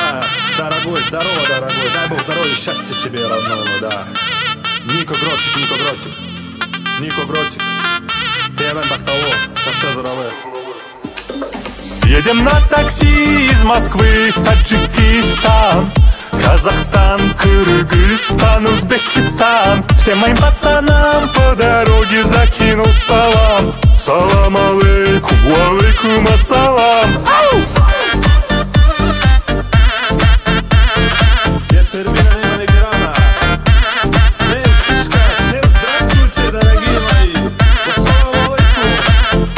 Да, дорогой, здорово, дорогой. Дай Бог здоровья, счастья тебе, родной мой, да. Нико Гротик, Нико Гротик. Нико Гротик. Темен Бахтало, Сашка Зараве. Едем на такси из Москвы в Таджикистан, Казахстан, Кыргызстан, Узбекистан. Всем моим пацанам по дороге закинул салам. Салам алейкум, алейкум ассалам. Ау! Здравствуйте, дорогие мои. Ассаламу алейкум.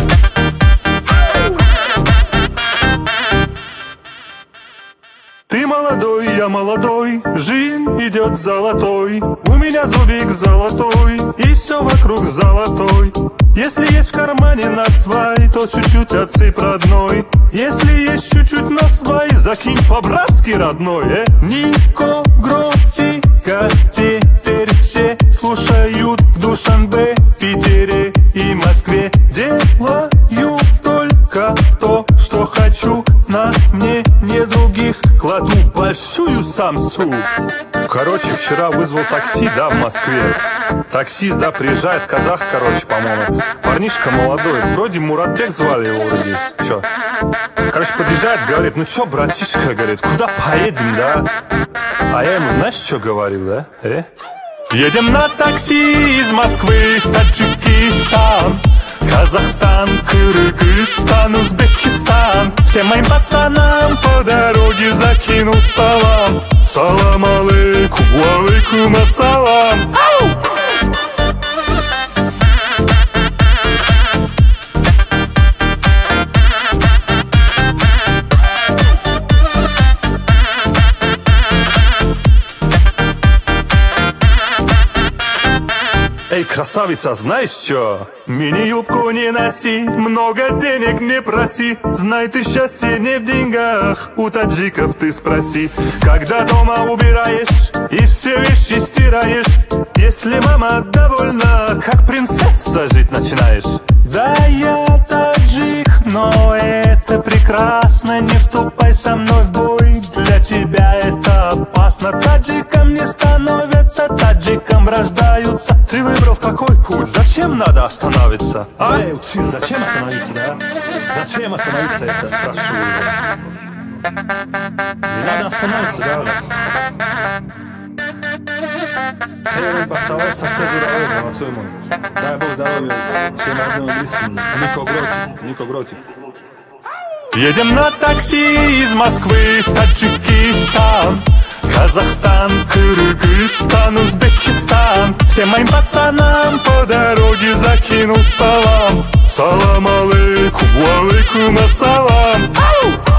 Ты молодой, я молодой, жизнь идет золотой. У меня зубик золотой, и все вокруг золотой. Если есть в кармане на свай, то чуть-чуть отсыпь, родной. Если есть чуть-чуть на свай, закинь по-братски, родной. Нико Гротика теперь все слушают в Душанбе, Питере и Москве. Делаю только то, что хочу, на мне не других. Кладу большую самсу. Короче, вчера вызвал такси, да, в Москве. Таксист, да, приезжает, казах, короче, по-моему. Парнишка молодой, вроде Муратбек звали его, вроде, чё. Короче, подъезжает, говорит, ну чё, братишка, говорит, куда поедем, да? А я ему, знаешь, что говорил, да? Едем на такси из Москвы в Таджикистан, Казахстан, Кыргызстан, Узбекистан. Всем моим пацанам по дороге закинул салам. Салам алейкум, алейкум ассалам. Ау! Эй, красавица, знаешь что? Мини-юбку не носи, много денег не проси. Знай, ты счастье не в деньгах, у таджиков ты спроси. Когда дома убираешь и все вещи стираешь, если мама довольна, как принцесса жить начинаешь. Да, я таджик, но это прекрасно. Не вступай со мной в бой, для тебя это опасно. Таджиком не становятся, таджиком рождаются. Ты выбрал какой путь, зачем надо остановиться? Эй, учи, зачем остановиться, да? Зачем остановиться, я тебя спрашиваю. Не надо остановиться, да? Темен Бахтало, Сашка Зараве, золотой мой. Дай Бог здоровья всем родным и близким. Нико Гротик, Нико Гротик. Едем на такси из Москвы в Таджикистан, Казахстан, Кыргызстан, Узбекистан. Всем моим пацанам по дороге закинул салам. Салам алейкум, алейкум ассалам. Ау!